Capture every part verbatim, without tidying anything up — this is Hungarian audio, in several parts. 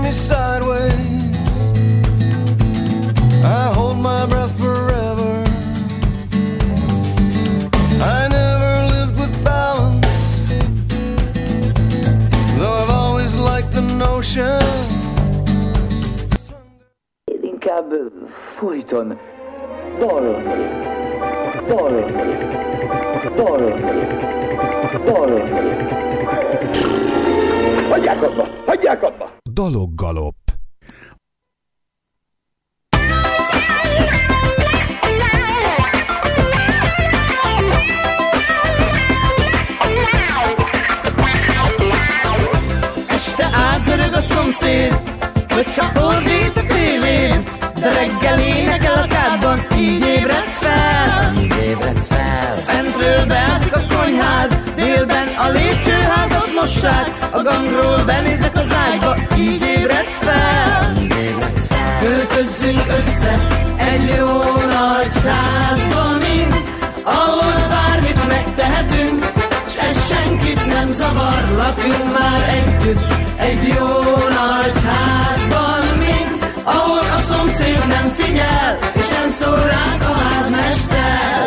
me sideways. I hold my breath forever. I never lived with balance, though I've always liked the notion. Inkább folyton dalolni, dalolni, dalolni, dalolni. Hagyják abba, hagyják abba! Daloggalop. Este átörög a szomszéd, hogyha ordít a tévén, de reggel énekel a kádban, így ébredsz fel, így ébredsz fel. Fentről beázik a konyhád, délben a lépcsőházat mossák, a gangról benéznek az ágyba, így ébredsz fel, így ébredsz fel. Költözzünk össze egy jó nagy házba mind, ahol bármit megtehetünk, s ez senkit nem zavar, lakjunk már együtt egy jó nagy házban mind, ahol a szomszéd nem figyel, és nem szól ránk a házmester.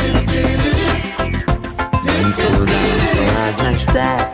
Nem szól ránk a házmester.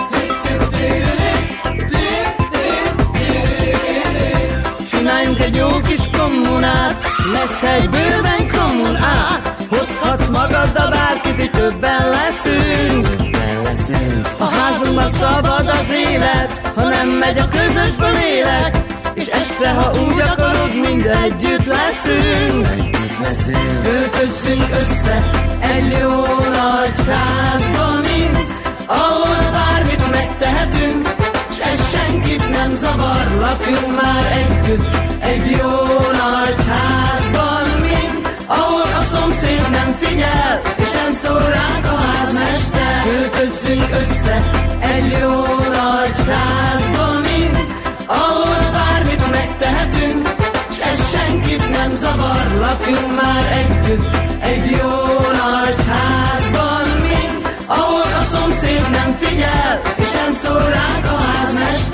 Csináljunk egy jó kis kommunát, lesz egy bőven kommunát, hozhatsz magaddal bárkit, így többen leszünk. Többen leszünk. A házunkban szabad az élet, ha nem megy a közösből élek, és este, ha úgy akarod, mind együtt leszünk. Együtt leszünk. Költözzünk össze egy jó nagy házba mind, ahol bármit megtehetünk, s ez senkit nem zavar, lakjunk már együtt egy jó nagy házban mind, ahol a szomszéd nem figyel, és nem szól ránk a házmester. Költözzünk össze egy jó nagy házba mind, ahol bármit megtehetünk, s ez senkit nem zavar, lakjunk már együtt egy jó nagy házban mind, ahol a szomszéd nem figyel, és nem szól ránk a házmester.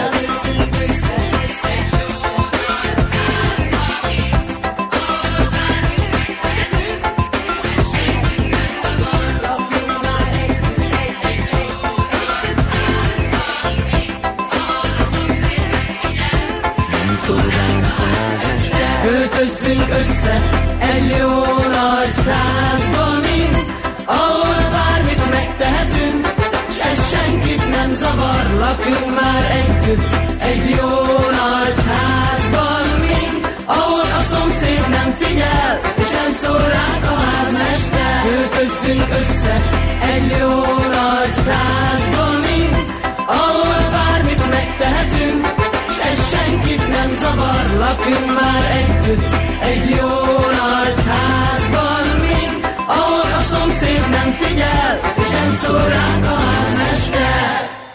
Költözzünk össze egy jó nagy házba mind, ahol bármit megtehetünk, s ez senkit nem zavar, lakjunk már együtt egy jó nagy házban mind, ahol a szomszéd nem figyel, és nem szól ránk a házmester. Költözzünk össze egy jó nagy házba mind, ahol bármit megtehetünk, s ez senkit nem zavar, lakjunk már együtt egy jó nagy házban mind, ahol a szomszéd nem figyel, és nem szól ránk a házmester.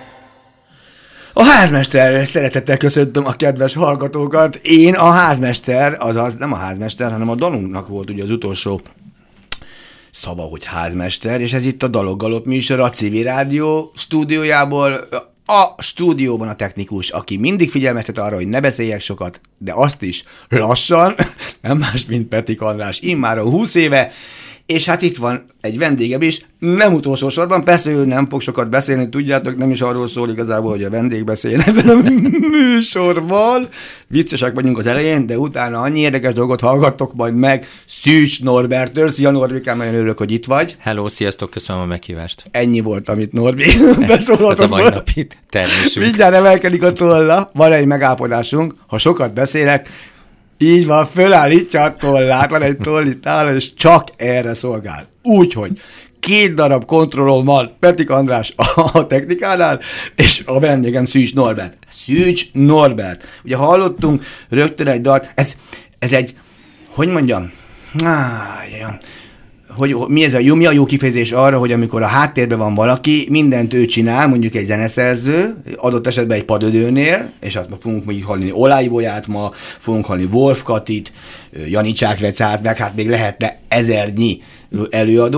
A házmester, szeretettel köszöntöm a kedves hallgatókat. Én a házmester, azaz nem a házmester, hanem a dalunknak volt ugye az utolsó szava, hogy házmester, és ez itt a Daloggalop műsor a Civil Rádió stúdiójából. A stúdióban a technikus, aki mindig figyelmeztet arra, hogy ne beszéljek sokat, de azt is lassan, nem más, mint Petik András, immáron húsz éve, és hát itt van egy vendégem is, nem utolsó sorban, persze ő nem fog sokat beszélni, tudjátok, nem is arról szól igazából, hogy a vendég beszéljen ebben a műsorban. Viccesek vagyunk az elején, de utána annyi érdekes dolgot hallgattok majd meg Szűcs Norberttől. Szia Norbikám, nagyon örülök, hogy itt vagy. Hello, sziasztok, köszönöm a meghívást. Ennyi volt, amit Norbi beszólhatott. Ez a mai napi termésünk. Mindjárt emelkedik a tolla, van egy megállapodásunk, ha sokat beszélek, így van, fölállítja a tollát, van egy toll itt áll, és csak erre szolgál. Úgyhogy két darab kontrollom van Petik András a technikánál, és a vendégem Szűcs Norbert. Szűcs Norbert. Ugye hallottunk rögtön egy dalt, ez, ez egy, hogy mondjam, áh, hogy mi ez a jó, mi a jó kifejezés arra, hogy amikor a háttérben van valaki, mindent ő csinál, mondjuk egy zeneszerző, adott esetben egy padödőnél, és hát ma fogunk mondjuk hallani Olái Bolyát, ma fogunk hallani Wolf Katit, Jani Csákrecát, meg hát még lehetne ezernyi előadót,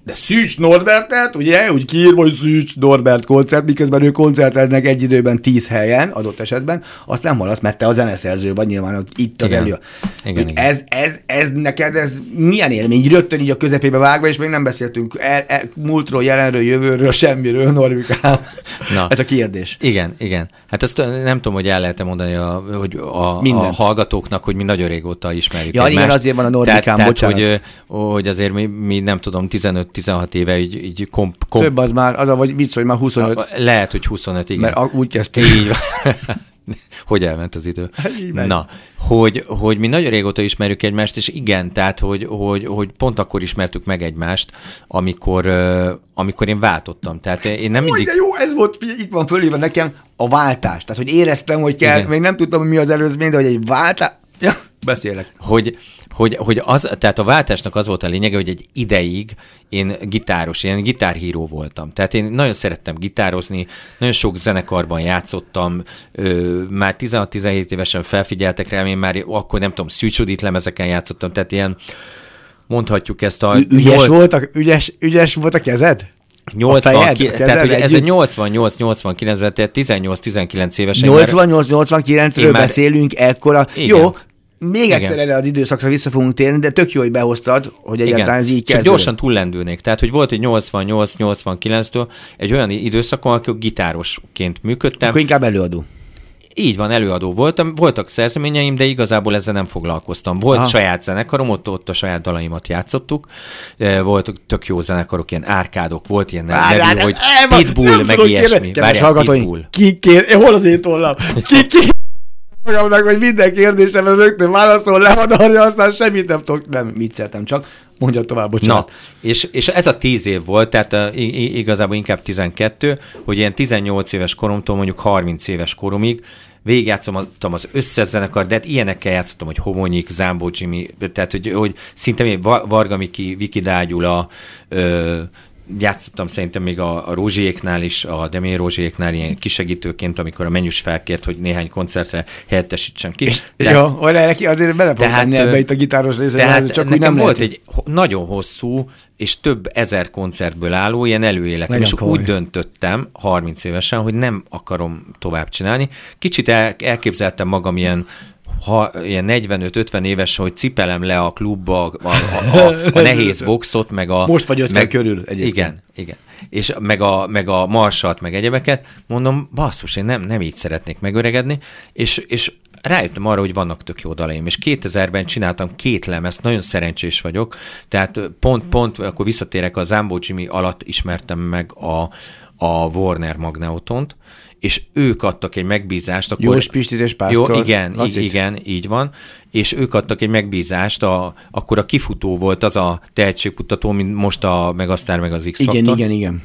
De Szűcs Norbertet, ugye, úgy kiírva, hogy Szűcs Norbert koncert, miközben ő koncerteznek egy időben tíz helyen, adott esetben, azt nem hallasz, mert te a zeneszerző vagy, nyilván itt az Igen. elő. Igen, igen. Ez, ez, ez neked, ez milyen élmény? Rögtön így a közepébe vágva, és még nem beszéltünk el, el, múltról, jelenről, jövőről, semmiről, Normikám. Na. Ez a kérdés. Igen, igen. Hát ezt nem tudom, hogy el lehet mondani, a, hogy a, a Mindent. hallgatóknak, hogy mi nagyon régóta ismerjük Ja, igen, egymást. azért van a Normikám, tehát, tehát, bocsánat. hogy, hogy azért mi, mi nem tudom, tizenöt-tizenhat éve így, így komp, komp, Több az már, az a, vagy mit szólj, már huszonöt, lehet, hogy huszonöt, igen. mert a- úgy kezdtük. Így van. Hogy elment az idő. így megy. Na, hogy, hogy mi nagyon régóta ismerjük egymást, és igen, tehát, hogy, hogy, hogy pont akkor ismertük meg egymást, amikor, uh, amikor én váltottam. Tehát én nem Új, mindig... de jó, ez volt, figyelj, itt van fölírva nekem a váltás. Tehát, hogy éreztem, hogy kell, Igen. még nem tudtam, hogy mi az előzmény, de hogy egy váltás... Ja, beszélek. Hogy, hogy, hogy az, tehát a váltásnak az volt a lényege, hogy egy ideig én gitáros, én gitárhíró voltam. Tehát én nagyon szerettem gitározni, nagyon sok zenekarban játszottam, ö, már tizenhat-tizenhét évesen felfigyeltek rám, én már akkor nem tudom, Szűcs Judit lemezeken játszottam, tehát ilyen, mondhatjuk ezt a... Ü- ügyes, nyolc- volt a, ügyes, ügyes volt a kezed? nyolcvan, a fejed? ki, A kezed tehát hogy ez együtt? a nyolcvannyolc nyolcvankilencben, tehát tizennyolc-tizenkilenc évesen. már- nyolcvannyolc nyolcvankilencről Én már- beszélünk ekkora. Igen. Jó, még egyszer Igen. erre az időszakra vissza fogunk térni, de tök jó, hogy behoztad, hogy egyáltalán ez így Csak kezdődött. gyorsan túllendülnék. Tehát, hogy volt egy nyolcvannyolc nyolcvankilenctől egy olyan időszakon, amikor gitárosként működtem. Akkor inkább előadó. Így van, előadó voltam, voltak szerzeményeim, de igazából ezzel nem foglalkoztam. Volt Aha. saját zenekarom, ott, ott a saját dalaimat játszottuk. Eh, Voltak tök jó zenekarok, ilyen árkádok, volt ilyen Várjál, nevű, ez- hogy el van, Pitbull, nem meg tudok ilyesmi. kérni. Kedves Várjál, hallgatóink, Pitbull. ki kér, hol az én tollam? Ki kér, magamnak, hogy minden kérdésemre rögtön válaszol, lehadarja, aztán semmit nem tudok, nem, vicceltem csak, mondja tovább, Na, bocsánat. és, és ez a tíz év volt, tehát uh, i- i- igazából inkább tizenkettő, hogy ilyen tizennyolc éves koromtól mondjuk harminc éves koromig végigjátszottam az összes zenekar, de hát ilyenekkel játszottam, hogy Homonyik, Zámbó Jimmy, tehát hogy, hogy szinte még Va- Varga Miki, Viki Dágyula, ö, játszottam szerintem még a, a Rózsiéknál is, a Demér Rózsiéknál ilyen kisegítőként, amikor a Mennyus felkért, hogy néhány koncertre helyettesítsem ki. De, jó, hogy neki azért bele fog tenni ebbe ö, itt a gitáros részre, tehát csak úgy nekem nem volt lehet. egy ho- nagyon hosszú és több ezer koncertből álló ilyen előéletem, Nagyon és komoly. úgy döntöttem harminc évesen, hogy nem akarom tovább csinálni. Kicsit el, elképzeltem magam ilyen ha ilyen negyvenöt-ötven éves, hogy cipelem le a klubba a, a, a, a nehéz boxot, meg a... Most vagy ötven meg, körül egyébként. Igen, igen. És meg a, meg a marsalt, meg egyebeket, mondom, basszus, én nem, nem így szeretnék megöregedni, és, és rájöttem arra, hogy vannak tök jó dalaim, és kétezerben csináltam két lemezt, nagyon szerencsés vagyok, tehát pont, pont, akkor visszatérek, a Zámbó Jimmy alatt ismertem meg a, a Warner Magneotont, és ők adtak egy megbízást. Akkor, Jós Pistit és Pásztor. Jó, igen, Lacit. igen, így van. És ők adtak egy megbízást, a, akkor a Kifutó volt az a tehetségkutató, mint most a Megasztár meg az X-Faktor. Igen, igen, igen.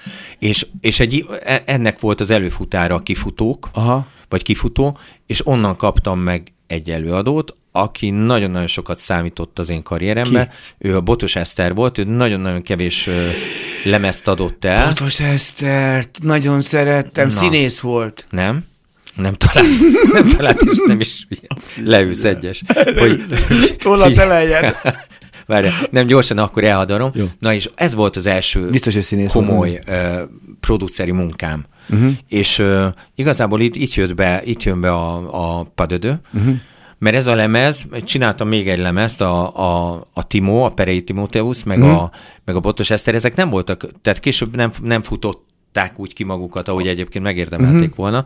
És, és egy, ennek volt az előfutára a Kifutók, Aha. vagy Kifutó, és onnan kaptam meg egy előadót, aki nagyon-nagyon sokat számított az én karrieremben. Ki? Ő a Botos Eszter volt, ő nagyon-nagyon kevés ö, lemezt adott el. Botos Esztert, nagyon szerettem, Na. színész volt. Nem? Nem talált, nem talált, és nem is leülsz egyes. Hogy, Tollat emeljed. Várjál, nem gyorsan, akkor elhadarom. Jó. Na és ez volt az első Biztos, hogy színész komoly uh, produceri munkám. Uh-huh. És uh, igazából itt, itt, jött be, itt jön be a, a Padödő, uh-huh. mert ez a lemez, csináltam még egy lemezt, a, a, a Timo, a Perei Timóteusz, meg, uh-huh. a, meg a Botos Eszter, ezek nem voltak, tehát később nem, nem futották úgy ki magukat, ahogy egyébként megérdemelték uh-huh. volna.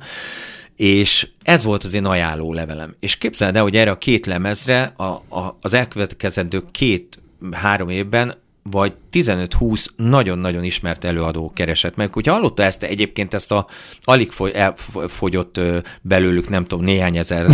És ez volt az én ajánló levelem. És képzeld el, hogy erre a két lemezre a, a, az elkövetkezendő két-három évben vagy tizenöt-húsz nagyon-nagyon ismert előadó keresett meg. Hogyha hallotta ezt egyébként, ezt a alig elfogyott belőlük, nem tudom, néhány ezer,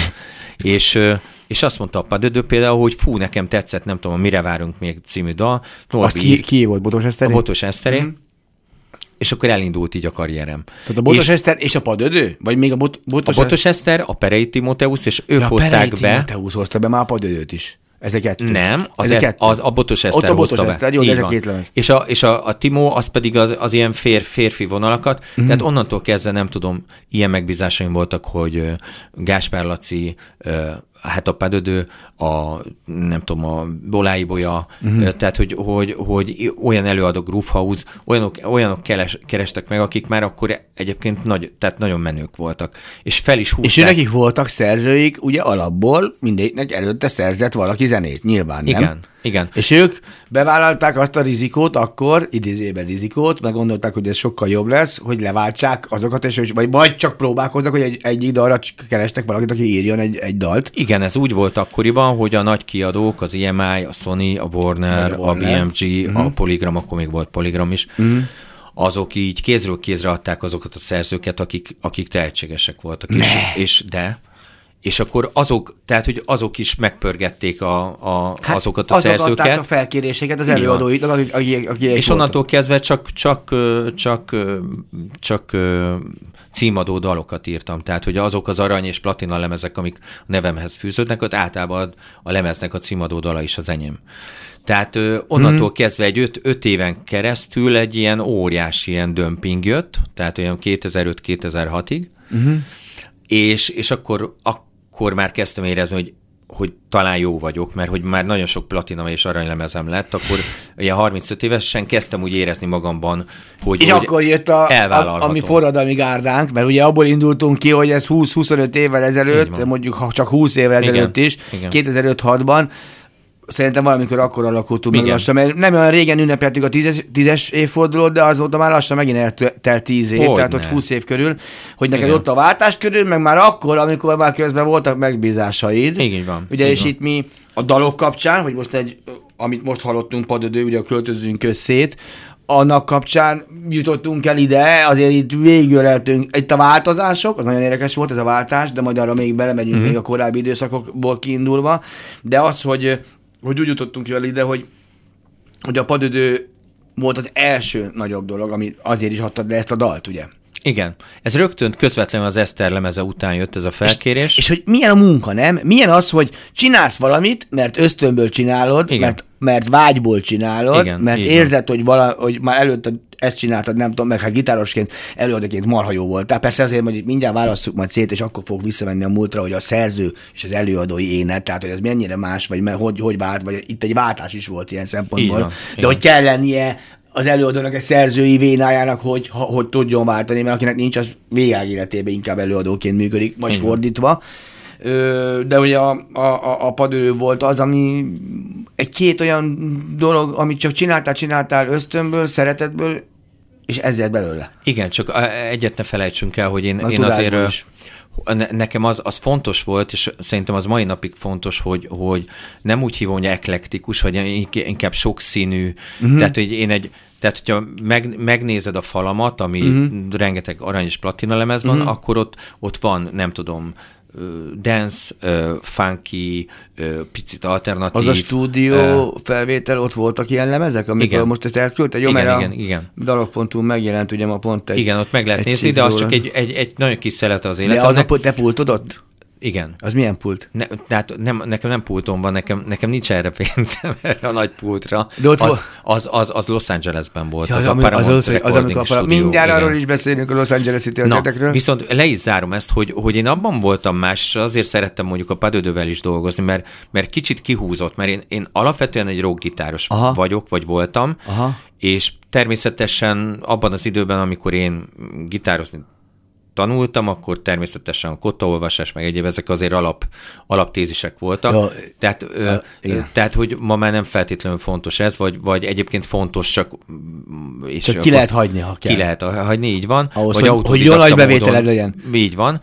és, és azt mondta a Padödő például, hogy fú, nekem tetszett, nem tudom, Mire várunk még című dal. Azt ki, ki volt, Botos Eszter? A Botos Eszteré. Mm. És akkor elindult így a karrierem. Tehát a Botos és Eszter és a Padödő? Vagy még a Bot- Botos a Botos Eszter, a Perei Timóteusz, és ők ja, hozták Perei be. Timóteusz hozta be már a Padödőt is. Ez a kettő. Nem, az, ez a, e, kettő. az a Botos Eszter Ott a Botos hozta Eszter, be. jó, Így ez a van. két lemez. És a, és a, a Timó, az pedig az, az ilyen fér, férfi vonalakat, mm. tehát onnantól kezdve nem tudom, ilyen megbízásaim voltak, hogy Gáspár Laci, hát a Padödő, a nem tudom, a Boláibolya, uh-huh. tehát hogy, hogy, hogy olyan előadók, Groove olyanok, olyanok keres, kerestek meg, akik már akkor egyébként nagy, tehát nagyon menők voltak. És fel is húzták. És nekik voltak szerzőik, ugye alapból mindegyiknek előtte szerzett valaki zenét, nyilván, nem? Igen, igen. És ők bevállalták azt a rizikót akkor, idézőjelben rizikót, meg gondolták, hogy ez sokkal jobb lesz, hogy leváltsák azokat, és vagy, vagy csak próbálkoznak, hogy egy, egyik dalra kerestek valakit, aki írjon egy, egy dalt. Igen, ez úgy volt akkoriban, hogy a nagy kiadók, az i em i, a Sony, a Warner, a, Warner. a bé em gé, uh-huh. a Polygram, akkor még volt Polygram is, uh-huh. azok így kézről kézre adták azokat a szerzőket, akik, akik tehetségesek voltak. És, és de... És akkor azok, tehát, hogy azok is megpörgették a, a, hát azokat a azok szerzőket. Azok adták a felkéréseket az előadóitnak, akik, akik, akik És onnantól kezdve csak, csak, csak, csak, csak címadó dalokat írtam. Tehát, hogy azok az arany és platina lemezek, amik a nevemhez fűződnek, ott általában a lemeznek a címadó dala is az enyém. Tehát onnantól hmm. kezdve egy öt, öt éven keresztül egy ilyen óriási ilyen dömping jött, tehát olyan kétezer-öt kétezer-hatig, uh-huh. és, és akkor, akkor már kezdtem érezni, hogy, hogy talán jó vagyok, mert hogy már nagyon sok platina és aranylemezem lett, akkor ilyen harmincöt évesen kezdtem úgy érezni magamban, hogy és hogy akkor jött a, a, a mi forradalmi gárdánk, mert ugye abból indultunk ki, hogy ez húsz-huszonöt évvel ezelőtt, mondjuk ha csak húsz évvel ezelőtt is, igen. kétezer-öt-hatban, szerintem valamikor akkor alakultunk meg lassan, mert nem olyan régen ünnepeltük a tízes, tízes évfordulót, de azóta már lassan megint eltelt tíz év, hogy tehát ne. Ott húsz év körül, hogy neked igen. ott a váltás körül, meg már akkor, amikor már közben voltak megbízásaid. Igen van. Ugye, így és van. Itt mi a dalok kapcsán, hogy most egy, amit most hallottunk, Padödő, ugye a Költözünk összét, annak kapcsán jutottunk el ide, azért itt végigöleltünk. Itt a változások, az nagyon érdekes volt ez a váltás, de majd arra még belemegyünk mm-hmm. még a korábbi időszakokból kiindulva, de az, hogy hogy úgy jutottunk el ide, hogy, hogy a Padödő volt az első nagyobb dolog, ami azért is adtad le ezt a dalt, ugye? Igen. Ez rögtön közvetlenül az Eszter lemeze után jött ez a felkérés. És, és hogy milyen a munka, nem? Milyen az, hogy csinálsz valamit, mert ösztönből csinálod, mert, mert vágyból csinálod, igen, mert érzed, hogy, vala, hogy már előtte ezt csináltad, nem tudom, meg hát gitárosként, előadóként marha jó volt. Tehát persze azért, hogy mindjárt válasszuk majd szét, és akkor fog visszamenni a múltra, hogy a szerző és az előadói énet, tehát hogy ez mennyire más, vagy hogy, hogy vált, vagy itt egy váltás is volt ilyen szempontból. Van, de igen. hogy kell lennie az előadónak egy szerzői vénájának, hogy, hogy tudjon váltani, mert akinek nincs, az végig életében inkább előadóként működik, vagy igen. fordítva. De ugye a, a, a Padödő volt az, ami egy két olyan dolog, amit csak csináltál, csináltál ösztönből, szeretetből, és ezzel belőle. Igen, csak egyet ne felejtsünk el, hogy én, én azért... Is. Nekem az, az fontos volt, és szerintem az mai napig fontos, hogy, hogy nem úgy hívom, hogy eklektikus, vagy inkább sokszínű. Uh-huh. Tehát, hogy én egy, tehát, hogyha meg, megnézed a falamat, ami uh-huh. rengeteg arany és platina lemez van, uh-huh. akkor ott, ott van, nem tudom, dance, uh, funky, uh, picit alternatív. Az a stúdió uh, felvétel, ott voltak ilyen lemezek, amikor igen. most ezt elküldte? Jó, igen, mert igen, igen. a dalok pont túl megjelent, ugye ma pont egy... Igen, ott meg lehet nézni, de az csak egy, egy, egy nagyon kis szelete az életemnek. De az a te pultod ott? Igen. Az milyen pult? Ne, tehát nem, nekem nem pultom van, nekem, nekem nincs erre pénzem, erre a nagy pultra. De ott az, az, az, az Los Angelesben volt, ja, az, az a Paramount az, Recording az, Studio. Mindjárt arról is beszélünk a Los Angeles-i történetekről. Viszont le is zárom ezt, hogy, hogy én abban voltam más, és azért szerettem mondjuk a Padödővel is dolgozni, mert, mert kicsit kihúzott, mert én, én alapvetően egy rockgitáros Aha. vagyok, vagy voltam, Aha. és természetesen abban az időben, amikor én gitározni tanultam, akkor természetesen a kottaolvasás, meg egyéb, ezek azért alap, alaptézisek voltak. Ja, tehát, ö, tehát, hogy ma már nem feltétlenül fontos ez, vagy, vagy egyébként fontos, csak... És csak ki lehet hagyni, ha kell. Ki lehet hagyni, így van. Ahhoz, vagy hogy, hogy jó nagy bevételed legyen. Így van.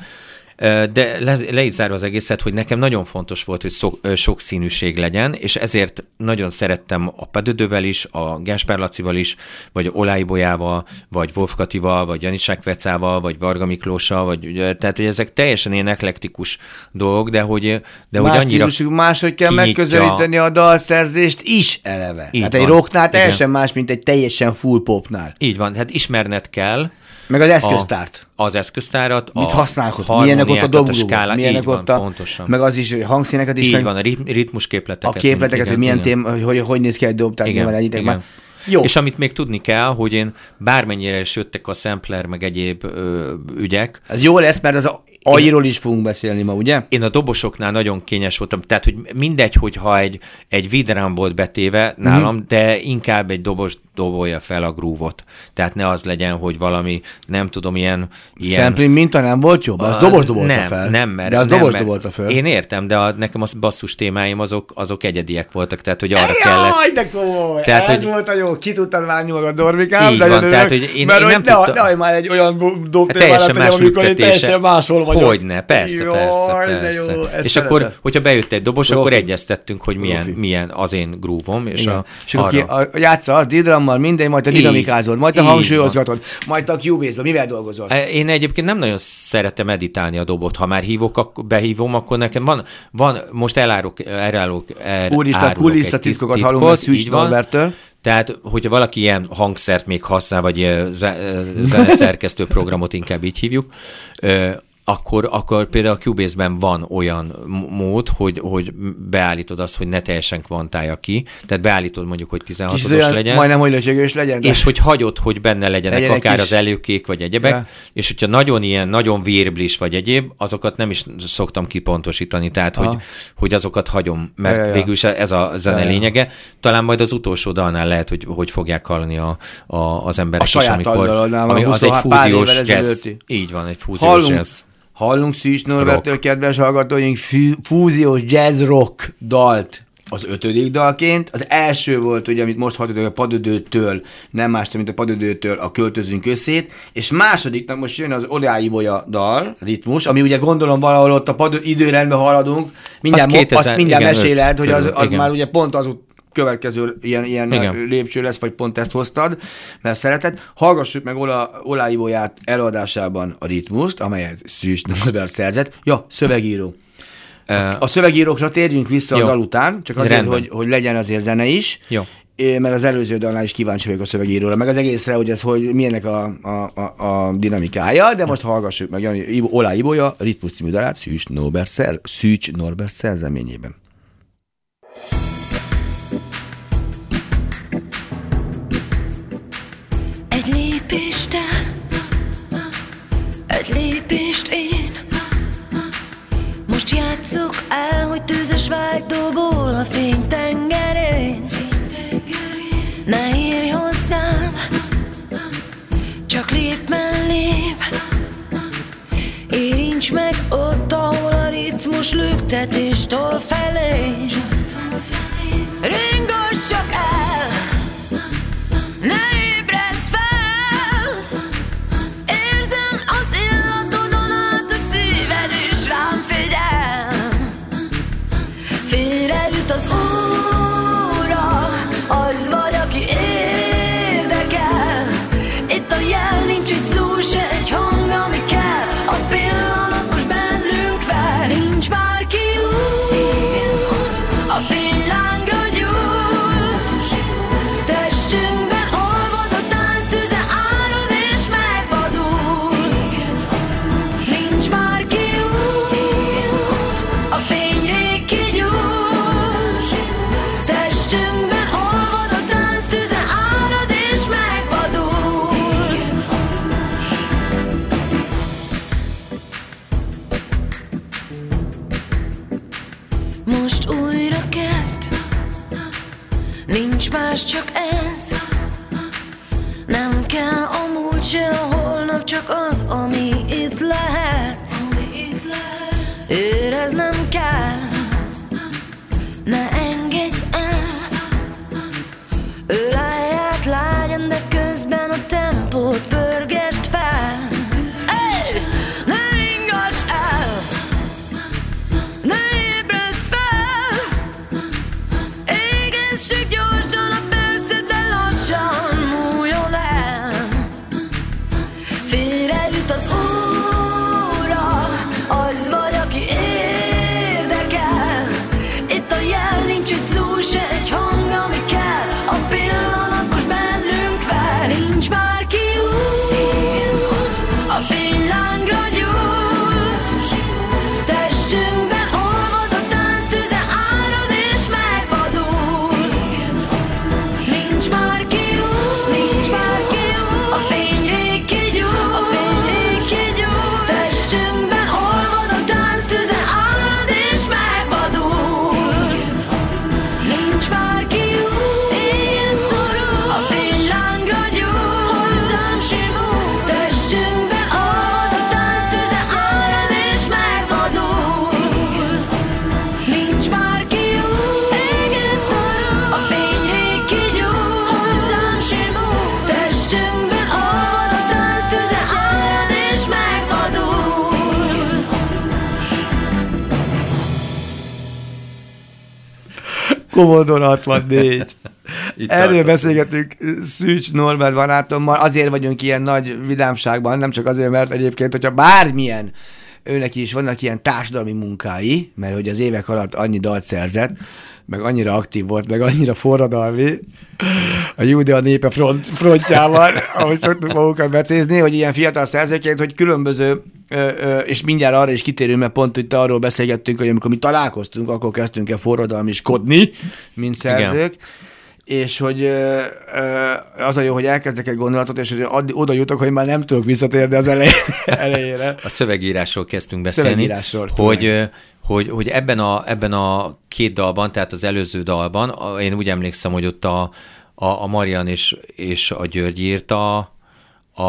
De le, le is zárva az egészet, hogy nekem nagyon fontos volt, hogy szok, sok színűség legyen, és ezért nagyon szerettem a Padödővel is, a Gáspár Lacival is, vagy Oláibolyával, vagy Wolf Katival, vagy Janicsák Vecával, vagy Varga Miklóssal, vagy, tehát hogy ezek teljesen ilyen eklektikus dolgok, de hogy, de más hogy annyira típusú, máshogy kell kinyitja. Megközelíteni a dalszerzést is eleve. Így hát van. Egy rocknál teljesen igen. más, mint egy teljesen full popnál. Így van, hát ismerned kell, meg az eszköztárt. A, az eszköztárat. Mit használod? Milyenek ott a dobrugók? Milyenek van, ott a... Pontosan. Meg az is, hangszíneket is. Így meg... van, a ritmusképleteket. A képleteket, hogy milyen tém, hogy, hogy hogy néz ki egy dob, tehát igen, igen. Már... Jó. És amit még tudni kell, hogy én bármennyire is jöttek a sampler, meg egyéb ö, ügyek. Ez jó lesz, mert az a, Airól is fogunk beszélni ma, ugye? Én a dobosoknál nagyon kényes voltam, tehát hogy mindegy, hogyha egy, egy vidrám volt betéve nálam, mm-hmm. de inkább egy dobos dobolja fel a groove-ot. Tehát ne az legyen, hogy valami, nem tudom, ilyen... ilyen... Sampling minta nem volt jobb? Az dobos dobolta nem, fel. Nem, mert, de az nem, dobos mert dobolta fel. Én értem, de a, nekem a basszus témáim azok, azok egyediek voltak, tehát hogy arra Jaj, kellett... Jaj, de komoly! Tehát, Ez hogy... volt a jó, ki tudtad várni magad, Dorvikám? Így van, tehát, hogy én, mert én hogy nem ne, tudtam... Nehogy már egy olyan dobtél hát teljesen már, más amikor én teljesen működése. máshol vagyok. Hogyne, persze, Jaj, persze, de persze. jó, És szeretem. akkor, hogyha bejött egy dobos, Profi. akkor egyeztettünk, hogy milyen, Profi. milyen az én groove-om, és, a, és akkor arra... ki, játsza a didrammal, minden, majd te dinamikázod, majd te Így hangsúlyozgatod, majd te a Cubase-ba, mivel dolgozol? Én egyébként nem nagyon szeretem editálni a dobot, ha már hívok, akkor behívom, akkor nekem van, van most elárok, elárok, elárok Úristen, kulisszatitkokat hallunk meg Szűcs Norberttől. Tehát, hogyha valaki ilyen hangszert még használ, vagy zeneszerkesztő programot inkább így hívjuk, akkor, akkor például a Cubase-ben van olyan mód, hogy, hogy beállítod azt, hogy ne teljesen kvantálja ki, tehát beállítod mondjuk, hogy tizenhatos legyen. Majdnem, hogy löcsögős legyen. De... És hogy hagyod, hogy benne legyenek legyen akár kis... az előkék, vagy egyebek, ja. És hogyha nagyon ilyen, nagyon virblis, vagy egyéb, azokat nem is szoktam kipontosítani, tehát, hogy, hogy azokat hagyom, mert ja, ja. végül is ez a zene ja, ja. lényege. Talán majd az utolsó dalnál lehet, hogy, hogy fogják hallani a, a, az emberek a is, amikor ami az egy fúziós jazz. Így van, egy fúziós Hallunk. jazz. Hallunk Szűcs Norberttől, kedves hallgatóink, fű, fúziós jazz rock dalt az ötödik dalként. Az első volt, ugye, amit most hallottuk a Padödőtől, nem más, mint a Padödőtől a Költözünk összét, és másodiknak most jön az Oláibolya dal, ritmus, ami ugye gondolom valahol ott a padö, időrendben haladunk, mindjárt, mo- kétezer, azt mindjárt igen, meséled, hogy az, az már ugye pont az következő ilyen, ilyen lépcső lesz, vagy pont ezt hoztad, mert szereted. Hallgassuk meg Ola, Oláibolyát előadásában a ritmust, amelyet Szűcs Norbert szerzett. Ja, szövegíró. Uh, a szövegírókra térjünk vissza jó. A dal után, csak azért, hogy, hogy legyen azért zene is. Jó. Mert az előző dalnál is kíváncsi vagyok a szövegíróra, meg az egészre, hogy ez, hogy milyennek a, a, a, a dinamikája, de most hallgassuk meg Oláibolya ritmus című dalát Szűcs Norbert, szer, Szűcs Norbert szerzeményében. Egy lépést te, egy lépést én, most játsszuk el, hogy tűzes vágydóból a fény tengerén. Ne írj hozzám, csak lép mellém, érints meg ott, ahol a ritmus lüktetéstől felé. Ringass csak el, ne ébredsz fel, érzem az illatodon át a szíved és rám figyel. Félreüt az óra, az vagy, aki érdekel. Itt a jel, nincs egy szó, se egy hang, ami kell. A pillanat most bennünk fel, nincs bárki út, a fénylángra gyújt. Testünkben olvad a tánc tüze, árad és megvadul. Nincs bárki út, a fényrég kigyújt. Testünkben olvad a tánc tüze, árad és megvadul. Most újra kezd, nincs más, csak ez. Nem kell a múlt se, a holnap, csak az, ami itt lehet. Éreznem kell, ne engedj el. Ölelj át lágyan, de közben a tempót pörgesd fel. Hey! Ne ringass el, ne ébredsz fel. Égessük gyorsan a percet, de lassan múljon el. Félreüt az óra, az vagy, aki érdekel. Commodore hatvannégy. Itt Erről tartottunk. beszélgetünk Szűcs Norbert barátommal, azért vagyunk ilyen nagy vidámságban, nem csak azért, mert egyébként, hogyha bármilyen őnek is vannak ilyen társadalmi munkái, mert hogy az évek alatt annyi dalt szerzett, meg annyira aktív volt, meg annyira forradalmi a Júdea népe front, frontjával, ahogy szoktuk magukat becézni, hogy ilyen fiatal szerzőként, hogy különböző, ö, ö, és mindjárt arra is kitérünk, mert pont itt arról beszélgettünk, hogy amikor mi találkoztunk, akkor kezdtünk el forradalmiskodni, mint szerzők, igen. És hogy ö, ö, az a jó, hogy elkezdek egy gondolatot, és hogy addig, oda jutok, hogy már nem tudok visszatérni az elej, elejére. A szövegírásról kezdtünk beszélni, Szövegírásról, hogy, hogy, hogy ebben, a, ebben a két dalban, tehát az előző dalban, én úgy emlékszem, hogy ott a, a, a Marian és, és a György írta a,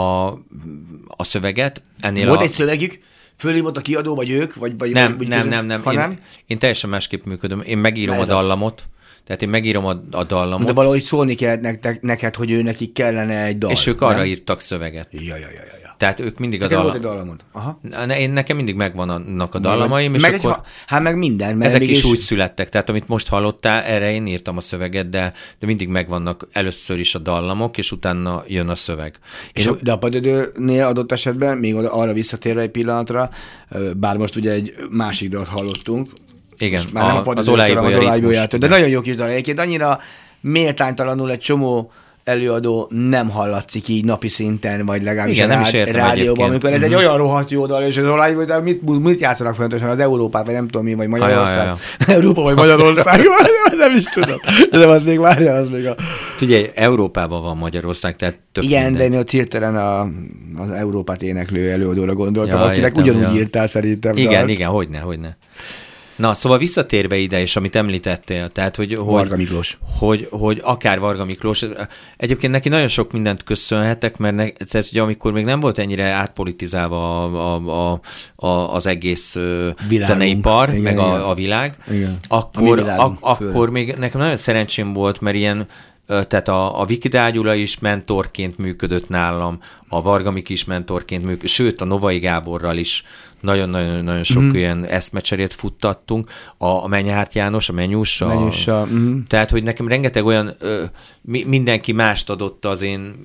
a szöveget. Ennél Volt a... egy szövegük? Fölhívott a kiadó, vagy ők? Vagy, vagy nem, vagy nem, közül, nem, nem, ha én, nem. Én teljesen másképp működöm. Én megírom Na a ez az. dallamot, tehát én megírom a, a dallamot. De valahogy szólni kellett nektek, neked, hogy ő nekik kellene egy dal. És ők nem? arra írtak szöveget. Ja, ja, ja, ja, ja. Tehát ők mindig a Neked dallam... volt egy dallamod? Aha. Ne, én, nekem mindig megvannak a dallamaim, és meg akkor... Egy, hát meg minden. Mert Ezek mégis... is úgy születtek, tehát amit most hallottál, erre én írtam a szöveget, de, de mindig megvannak először is a dallamok, és utána jön a szöveg. És Én... a, de a padödőnél adott esetben, még oda, arra visszatérve egy pillanatra, bár most ugye egy másik dalt hallottunk, igen, már nem a, a, az padödőtől, olajbolya az ritmus. olajbolyától, de nagyon jó kis dal egyébként, annyira méltánytalanul egy csomó előadó nem hallatszik így napi szinten, vagy legalábbis igen, a nem is rád, értem rádióban, amikor ez mm-hmm. egy olyan rohadt jó dal, és az olajbolyától mit, mit játszanak fontosan, az Európát, vagy nem tudom mi, vagy Magyarország. Ja, ja, ja. Európa, vagy Magyarország, nem is tudom. De az még várjál, az még a... Figyelj, Európában van Magyarország, tehát tök igen, minden. de én ott hirtelen a, az Európát éneklő előadóra gondoltam, Ja, akinek értem, ugyanúgy ja. írtál szerintem. Igen, dalt. igen, hogyne, hogyne. Na, szóval visszatérve ide, és amit említettél, tehát, hogy... Varga hogy, Miklós. Hogy, hogy akár Varga Miklós. Egyébként neki nagyon sok mindent köszönhetek, mert ne, tehát, ugye, amikor még nem volt ennyire átpolitizálva a, a, a, a, az egész Világunk. zeneipar, igen, meg igen. A, a világ, igen. akkor, a ak, akkor még nekem nagyon szerencsém volt, mert ilyen tehát a, a Vikidál Gyula is mentorként működött nálam, a Varga Miki is mentorként működött, sőt a Novai Gáborral is nagyon-nagyon sok mm. ilyen eszmecserét futtattunk, a, a Menyhárt János, a Menyus, a, Menyussal, mm. tehát, hogy nekem rengeteg olyan, ö, mi, mindenki mást adott az én,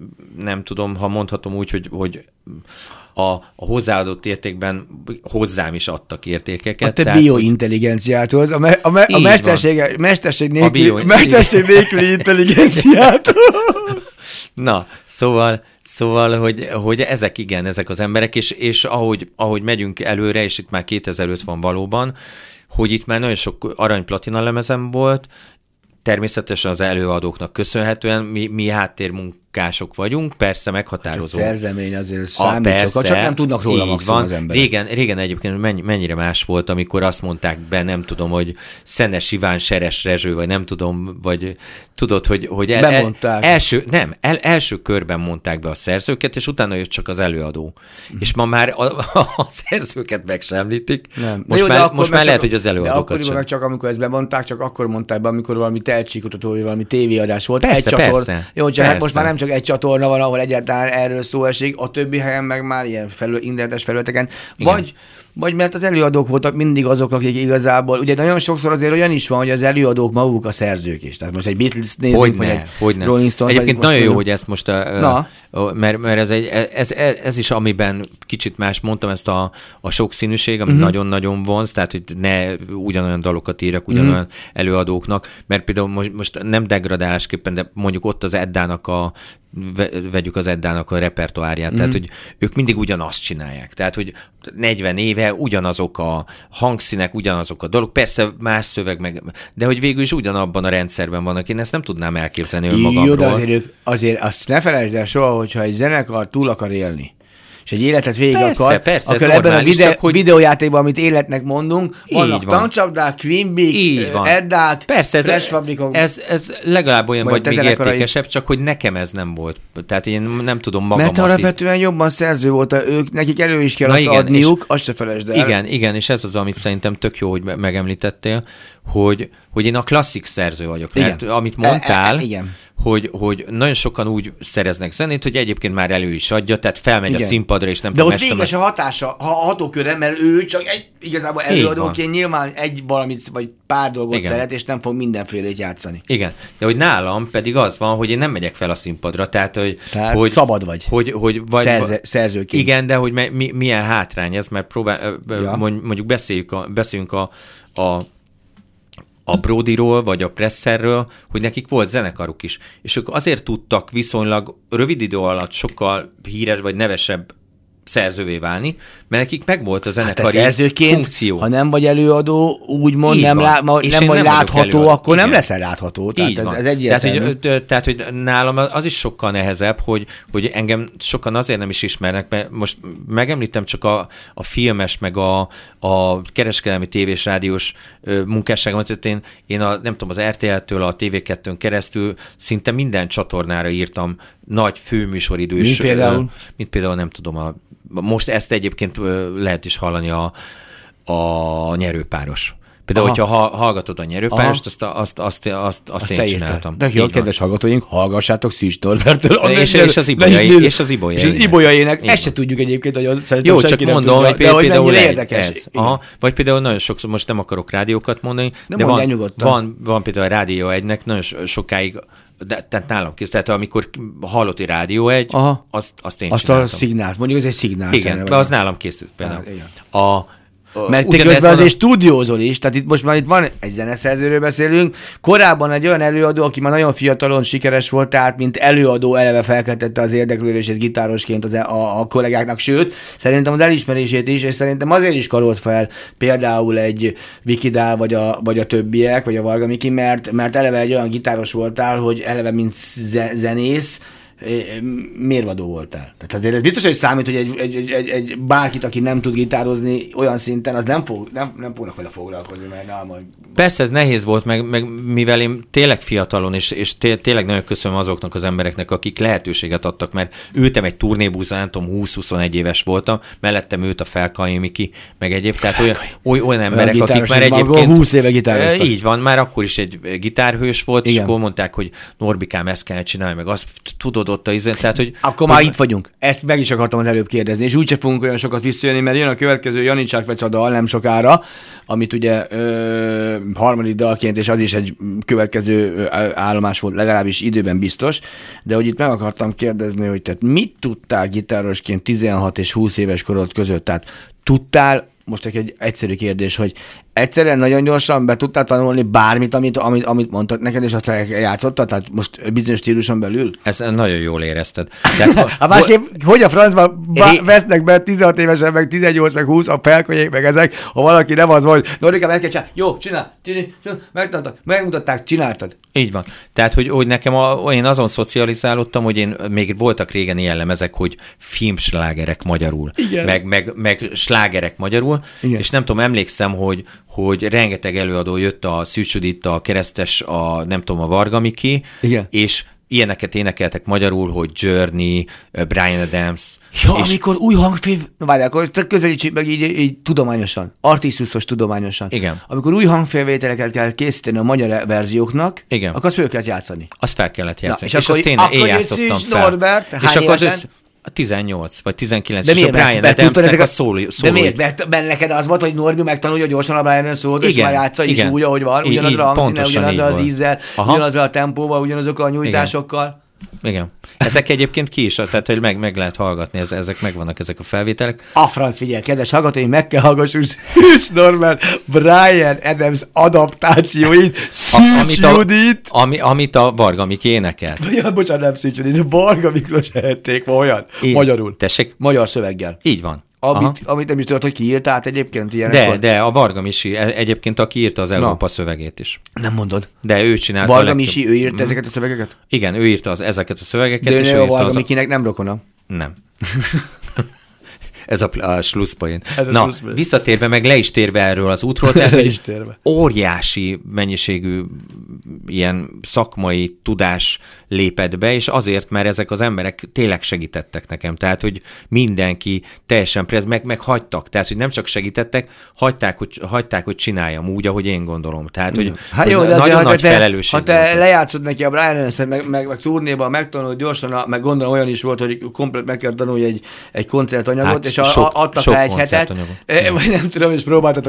nem tudom, ha mondhatom úgy, hogy, hogy a, a hozzáadott értékben hozzám is adtak értékeket. A te tehát, biointelligenciáthoz, a, me, a, me, a mesterség, mesterség nélküli, bio, mesterség nélküli intelligenciáthoz. Na, szóval, szóval hogy, hogy ezek igen, ezek az emberek, és, és ahogy, ahogy megyünk előre, és itt már kétezer-öt van valóban, hogy itt már nagyon sok arany-platina lemezem volt, természetesen az előadóknak köszönhetően mi, mi háttérmunkások vagyunk, persze meghatározó. A szerzemény azért számít sokat, csak nem tudnak róla maximum az emberek. Régen, régen egyébként mennyi, mennyire más volt, amikor azt mondták be, nem tudom, hogy Szenes Iván, Seres Rezső, vagy nem tudom, vagy tudod, hogy, hogy el, el, első, nem, el, első körben mondták be a szerzőket, és utána jött csak az előadó. Mm. És ma már a, a, a szerzőket meg sem említik. Nem. Most, jó, már, most már lehet, hogy az előadókat sem. De csak amikor ezt bemondták, csak akkor mondták be, amikor valami tehetségkutató, vagy valami tévéadás volt. Persze, egy csatorna. persze. Jó, csak persze. Hát most már nem csak egy csatorna van, ahol egyáltalán erről szó esik, a többi helyen meg már ilyen felül, internetes felületeken. Vagy, vagy mert az előadók voltak mindig azok, akik igazából, ugye nagyon sokszor azért olyan is van, hogy az előadók maguk a szerzők is. Tehát most egy Beatles nézzük, hogyne, vagy egy hogyne. Rolling Stones. Egyébként nagyon mondjuk. jó, hogy ezt most, a, a, mert, mert ez, egy, ez, ez, ez is, amiben kicsit más mondtam, ezt a, a sokszínűség, ami uh-huh. nagyon-nagyon vonz, tehát hogy ne ugyanolyan dalokat írjak ugyanolyan uh-huh. előadóknak, mert például most, most nem degradálásképpen, de mondjuk ott az Eddának a vegyük az Eddának a repertoárját, mm. tehát, hogy ők mindig ugyanazt csinálják. Tehát, hogy negyven éve ugyanazok a hangszínek, ugyanazok a dolgok, persze más szöveg, meg, de hogy végül is ugyanabban a rendszerben vannak. Én ezt nem tudnám elképzelni önmagamról. Jó, de azért, azért azt ne felejtsd el soha, hogyha egy zenekar túl akar élni, és egy életet végig persze, akar, persze, akkor ebben a videó, csak, hogy... videójátékban, amit életnek mondunk, vannak van. Tankcsapdák, Queen Bee, Eddák, Fresh Fabrikok. Ez, ez legalább olyan, vagy még értékesebb, csak hogy nekem ez nem volt. Tehát én nem tudom magamat. Mert alapvetően jobban szerző volt, ők, nekik elő is kell Na azt igen, adniuk, azt se felejtsd el. Igen, igen, és ez az, amit szerintem tök jó, hogy megemlítettél, hogy, hogy én a klasszik szerző vagyok. Igen. Mert amit mondtál, E, e, igen. Hogy, hogy nagyon sokan úgy szereznek zenét, hogy egyébként már elő is adja, tehát felmegy Igen. a színpadra, és nem De tudom, ott véges a hatása, ha a hatóköre, mert ő csak egy, igazából előadóként nyilván egy valamit, vagy pár dolgot Igen. szeret, és nem fog mindenfélét játszani. Igen, de hogy nálam pedig az van, hogy én nem megyek fel a színpadra, tehát hogy, Tehát hogy szabad vagy. Hogy, hogy vagy Szerze, szerzőként. Igen, de hogy mi, milyen hátrány ez, mert próbál, Ja. mondjuk beszéljük a, beszéljünk a, a a Brodyról, vagy a Presserről, hogy nekik volt zenekaruk is. És ők azért tudtak viszonylag rövid idő alatt sokkal híres, vagy nevesebb szerzővé válni, mert nekik megvolt a zenekari hát szerzőként, funkció. Ha nem vagy előadó, úgymond Így nem, van. lá, ma, És nem én vagy nem vagyok látható, előadó. akkor Igen. nem leszel látható. Tehát Így ez, van. ez egyértelmű. Tehát hogy, tehát, hogy nálam az is sokkal nehezebb, hogy, hogy engem sokan azért nem is ismernek, mert most megemlítem csak a, a filmes, meg a, a kereskedelmi tévés, rádiós ö, munkásságomat, tehát én, én a, nem tudom, az er té el-től a té vé kettőn keresztül szinte minden csatornára írtam nagy főműsoridős. Mint például? Ö, mint például nem tudom, a, most ezt egyébként ö, lehet is hallani a, a Nyerőpáros. Például, Aha. hogyha ha, hallgatod a Nyerőpárost, azt, azt, azt, azt, azt én csináltam. De ki a kedves hallgatóink, hallgassátok Szűcs Norberttől. És- és az Ibolya- és az Ibolya És az ének. Ibolya ének. Így Ezt se van. tudjuk egyébként, hogy szerintem Jó, csak senki nem mondom, tudja, hogy de hogy például mennyire egy, érdekes. ez. Aha, vagy például nagyon sokszor, most nem akarok rádiókat mondani, de, mondd el van, nyugodtan. van, van például a Rádió egynek nagyon so- sokáig, de, tehát nálam kész, tehát amikor hallott, hogy Rádió egy, Aha. azt, azt én Azt a csináltam. szignált, mondjuk ez egy szignál. Igen, zene de vagy. az nálam készült például. Hát, igen. A, Mert te ugyanez közben van a- azért stúdiózol is, tehát itt most már itt van egy zeneszerzőről beszélünk, korábban egy olyan előadó, aki már nagyon fiatalon sikeres volt, tehát mint előadó eleve felkeltette az érdeklődését gitárosként az, a, a kollégáknak, sőt, szerintem az elismerését is, és szerintem azért is karolt fel például egy Vikidál, vagy a, vagy a többiek, vagy a Varga Miki, mert, mert eleve egy olyan gitáros voltál, hogy eleve mint ze- zenész, mérvadó voltál. Tehát azért ez biztos, hogy számít, hogy egy, egy, egy, egy, egy bárkit, aki nem tud gitározni olyan szinten, az nem, fog, nem, nem fognak vele foglalkozni, mert nem, majd... Persze ez nehéz volt, meg, meg mivel én tényleg fiatalon, és, és té- tényleg nagyon köszönöm azoknak az embereknek, akik lehetőséget adtak, mert ültem egy turnébuszon, nem tudom, húsz-huszonegy éves voltam, mellettem ült a Felkai Miki, meg egyéb, tehát olyan, oly, olyan emberek, Olyan akik már gitáros, egyébként... húsz éve gitároztak. Így van, már akkor is egy gitárhős volt, Igen. és akkor mondták, hogy Norbikám, ezt kell csinálni, meg azt tudod ott a izén, tehát hogy... Akkor már itt vagyunk. Ezt meg is akartam az előbb kérdezni, és úgyse fogunk olyan sokat visszajönni, mert jön a következő Janicsák Veca dal nem sokára, amit ugye ö, harmadik dalként, és az is egy következő ö, állomás volt, legalábbis időben biztos, de hogy itt meg akartam kérdezni, hogy te mit tudtál gitárosként tizenhat és húsz éves korod között? Tehát tudtál, most egy egyszerű kérdés, hogy egyszerűen nagyon gyorsan be tudtál tanulni bármit, amit, amit, amit mondtak neked, és azt játszottad? Tehát most bizonyos stíluson belül? Ezt nagyon jól érezted. Tehát, Hát másképp, hogy a francban bá- Ré- vesznek be tizenhat évesen, meg tizennyolc, meg húsz, a felkolyék, meg ezek, ha valaki nem az volt, Norikám, ezt kell csinálni, jó, csinál, csinál, csinál, megtanultad, megmutatták, csináltad. Így van. Tehát, hogy, hogy nekem a, én azon szocializálódtam, hogy én még voltak régen ilyen lemezek, hogy filmslágerek magyarul, Igen. meg, meg, meg slágerek magyarul, Igen. és nem tudom, emlékszem, hogy, hogy rengeteg előadó jött a Szűcs Judit, a Keresztes, a nem tudom, a Varga Miki, Igen. és ilyeneket énekeltek magyarul, hogy Journey, Bryan Adams. Ja, és amikor új hangfél... Na várjál, akkor te közelítsük meg így, így tudományosan, artiszusos tudományosan. Igen. Amikor új hangfélvételeket kell készíteni a magyar verzióknak, Igen. akkor azt föl kell játszani. azt fel kellett játszani. és és akkor- azt én, akkor én jössz játszottam is, fel. Norbert, és hány akkor az évesen? össz, a tizennyolc vagy tizenkilenc, De és a miért? Bryan Mert- mert tudtad Adamsnek a ezeket- szóló, De szólóit. miért? Mert benne neked az volt, hogy Norbi megtanulja gyorsan a Brian szólót, és Igen, már játsza is igen. úgy, ahogy van, Így- ugyanazra a így, hangszínnel, pontosan ugyanazzal így az volt. ízzel, Aha. ugyanazzal a tempóval, ugyanazokkal a nyújtásokkal. Igen. Ezek egyébként ki is, tehát hogy meg, meg lehet hallgatni, ez, ezek megvannak ezek a felvételek. A franc, figyelj, kedves hallgatói, meg kell hallgassuk Szűcs Norbert Brian Adams adaptációit, A- Szűcs amit, a, Judit, ami, amit a Varga Miki énekelt. ja, bocsánat, nem Szűcs Judit, Varga Miklós ehették ma olyan, Én- magyarul, Tessék? magyar szöveggel. Így van. Aha. Amit, amit nem is tudod, hogy ki írt át egyébként ilyen. De, de a Varga Misi e- egyébként, aki írta az Európa szövegét is. Nem mondod. De ő csinálta a Varga legtöbb- Misi, ő írt ezeket a szövegeket? Igen, ő írta az, ezeket a szövegeket, De és ő ő a írta Varga az... Mikinek nem rokona. Nem. Ez a, a slusszpoén. Ez a Na, slusszpoén. visszatérve, meg le is térve erről az útról, tehát Le hogy is térve. óriási mennyiségű ilyen szakmai tudás lépett be, és azért, mert ezek az emberek tényleg segítettek nekem. Tehát, hogy mindenki teljesen meg, meg hagytak. Tehát, hogy nem csak segítettek, hagyták, hogy, hagyták, hogy csináljam úgy, ahogy én gondolom. Tehát, hogy, hát jó, hogy de nagyon azért, nagy te, felelősség. Ha te lejátszod neki a Brian Adams-et, meg, meg, meg turnéban megtanulod gyorsan, a, meg gondolom olyan is volt, hogy komplet meg kell tanulni egy, egy koncertanyagot, hát és a, sok, a, adtak sok rá egy hetet, koncertanyagot. vagy nem tudom, és próbáltatok